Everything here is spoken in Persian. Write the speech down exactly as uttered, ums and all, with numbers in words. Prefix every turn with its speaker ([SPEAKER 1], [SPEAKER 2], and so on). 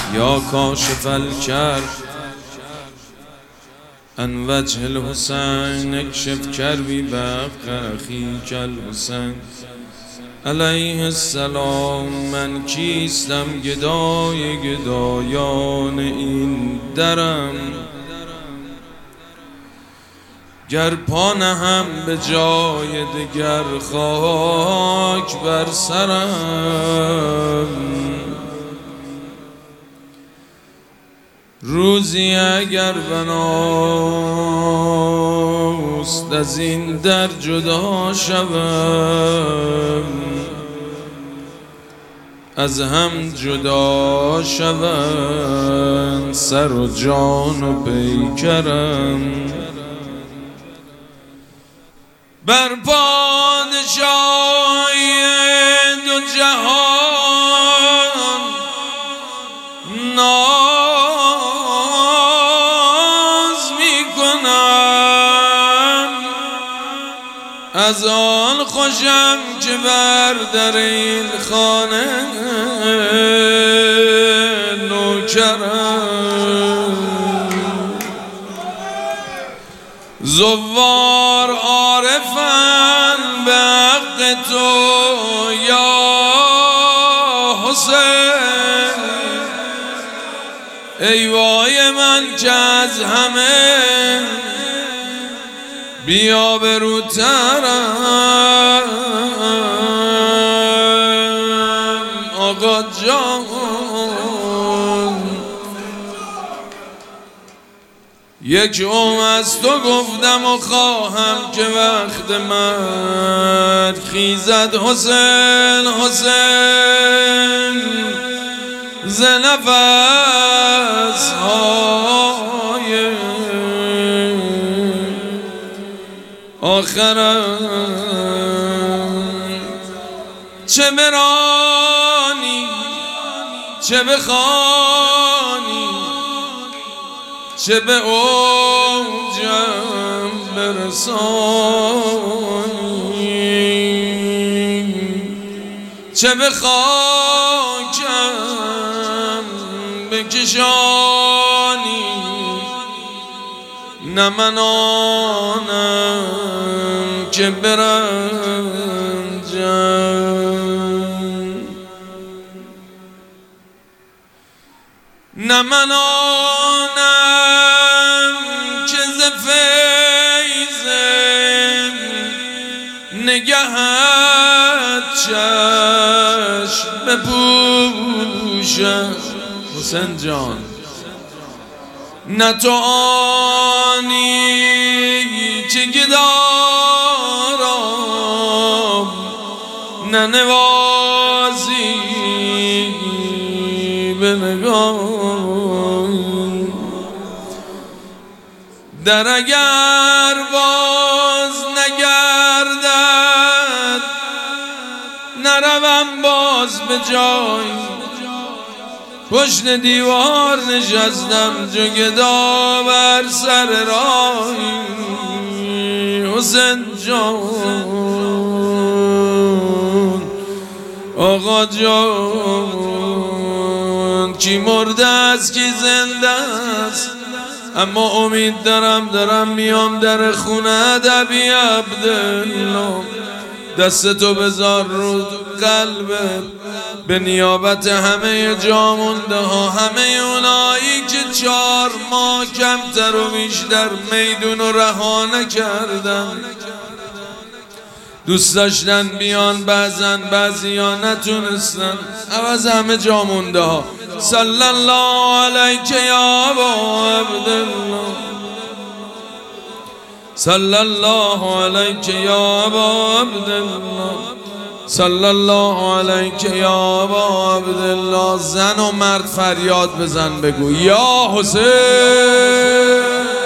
[SPEAKER 1] یا کاشف الکرب ان وجه الحسین اکشف کربی بحق اخیک الحسین علیه السلام. من کیستم گدای گدایان این درم، گر پا نهم به جای دگر خاک بر سرم. روزی اگر بناست از این در جدا شوم، از هم جدا شوم سر و جان و پیکرم. بر پادشاهی دو جهان ناز می کنم، از آن خوشم که بر در این خانه نوکرم. زوار عارفن به حق تو یا حسین، ای وای من که از همه بیا بروترم. آقا جان یک عمر از تو گفتم و خواهم که وقت من خیزد حسین حسین ز نفس های آخرم. چه برانی چه بخوانی چه به اوجم برسانی، چه به خاکم بکشانی، نه من آنم که برنجم، نه من آنم که ز فیض نگهت چشم بپوشم. حسین جان نه تو آنی که گدارم، نه نوازی به نگاه در اگر باز نگردد نروم باز به جای. پشت دیوار نشستم جو گدا بر سر راهی. حسین جان آقا جان کی مرده است کی زنده است، اما امید دارم دارم میام در خونه ادبی عبدالله. دست تو بذار رو قلبت به نیابت همه جا مونده ها، همه اونایی که چهار ماه کمتر و بیشتر میدون و رها نکردن، دوست داشتن بیان بعضن بعضی ها نتونستن، عوض همه جا مونده ها. صلی الله علیک یا ابا عبدالله، صلی الله علیک یا ابا عبدالله، صلی الله علیک یا ابا عبدالله. زن و مرد فریاد بزن بگو یا حسین.